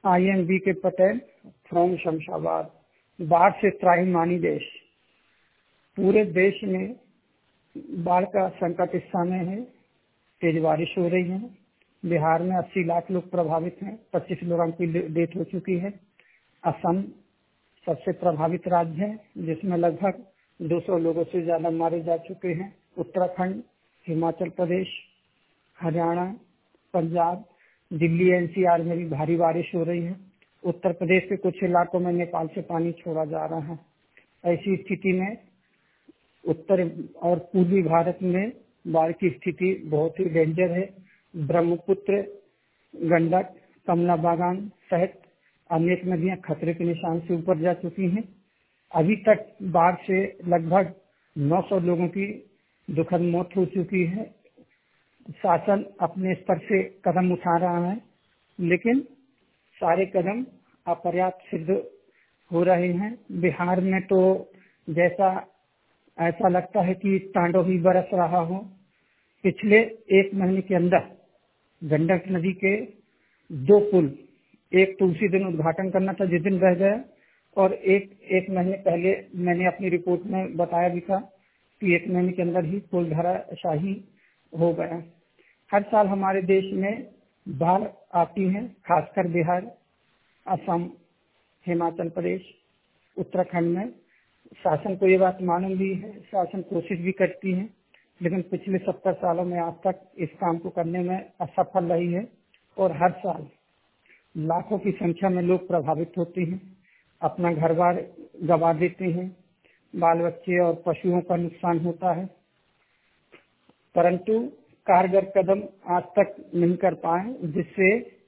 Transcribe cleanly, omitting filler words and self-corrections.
IMB के Patel from Shamshabad. बाढ़ से त्राहिमानी देश। पूरे देश में बाढ़ का संकट इस समय है। तेज बारिश हो रही है। बिहार में 80 लाख लोग प्रभावित हैं। 25 लोगों की डेथ हो चुकी है। असम सबसे प्रभावित राज्य है, जिसमें लगभग 200 लोगों से ज्यादा मारे जा चुके हैं। उत्तराखंड, हिमाचल प्रदेश, हरियाणा, पंजाब, दिल्ली, NCR में भी भारी बारिश हो रही है। उत्तर प्रदेश के कुछ इलाकों में नेपाल से पानी छोड़ा जा रहा है। ऐसी स्थिति में उत्तर और पूर्वी भारत में बाढ़ की स्थिति बहुत ही डेंजर है। ब्रह्मपुत्र, गंडक, कमला बलान सहित अनेक नदियां खतरे के निशान से ऊपर जा चुकी हैं। अभी तक बाढ़ से लगभग 900 लोगों की दुखद मौत हो चुकी है। शासन अपने स्तर से कदम उठा रहा है, लेकिन सारे कदम अपर्याप्त सिद्ध हो रहे हैं। बिहार में तो जैसा ऐसा लगता है कि तांडव ही बरस रहा हो। पिछले 1 महीने के अंदर गंडक नदी के 2 पुल, एक तो उसी दिन उद्घाटन करना था जिस दिन बह गया, और एक महीने पहले मैंने अपनी रिपोर्ट में बताया भी था कि 1 महीने के अंदर ही पुल धराशाही हो गया। हर साल हमारे देश में बाढ़ आती है, खासकर बिहार, असम, हिमाचल प्रदेश, उत्तराखंड में। शासन को ये बात मालूम भी है, शासन कोशिश भी करती है, लेकिन पिछले 70 सालों में आज तक इस काम को करने में असफल रही है। और हर साल लाखों की संख्या में लोग प्रभावित होते हैं, अपना घर बार गंवा देते हैं, बाल बच्चे और पशुओं का नुकसान होता है, परंतु कारगर कदम आज तक नहीं कर पाए, जिससे